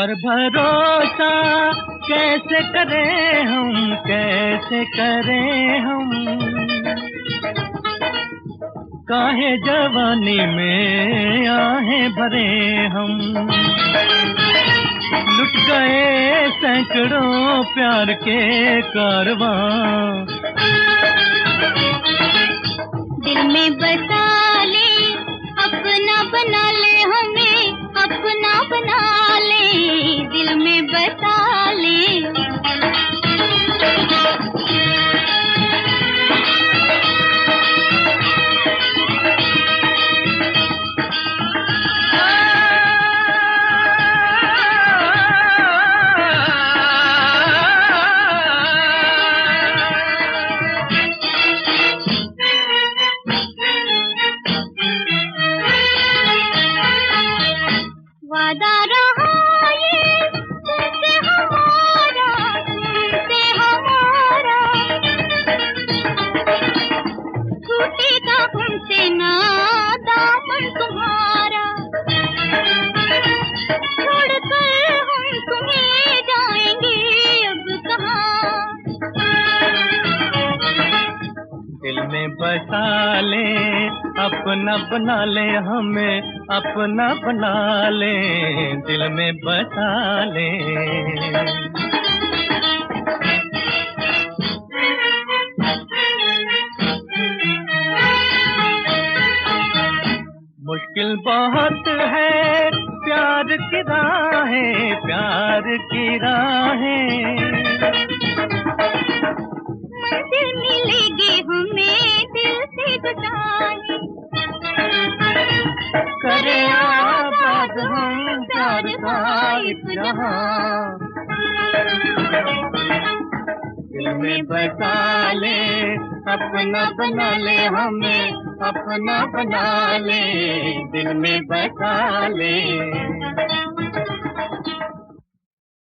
पर भरोसा कैसे करें हम, कैसे करें हम। काहे जवानी में आहें भरे हम। लुट गए सैकड़ों प्यार के कारवां। दिल में बसा ले, अपना बना ले हमें, अपना बना ले, दिल में बसा ले। वादा रहा ये तुमसे हमारा, तुमसे हमारा, छूटेगा हमसे ना दामन तुम्हारा। छोड़कर हम तुम्हें जाएंगे अब कहाँ। दिल में बसा ले, अपना बना ले हमें, अपना बना ले, दिल में बसा ले। मुश्किल बहुत है प्यार की राहें, प्यार की राहें। मंजिल मिलेगी हमें दिल से जुदाई, करे आबाद हम प्यार का इस जहां। दिल में बसा ले, अपना बना ले हमें, अपना बना ले, दिल में बसा ले।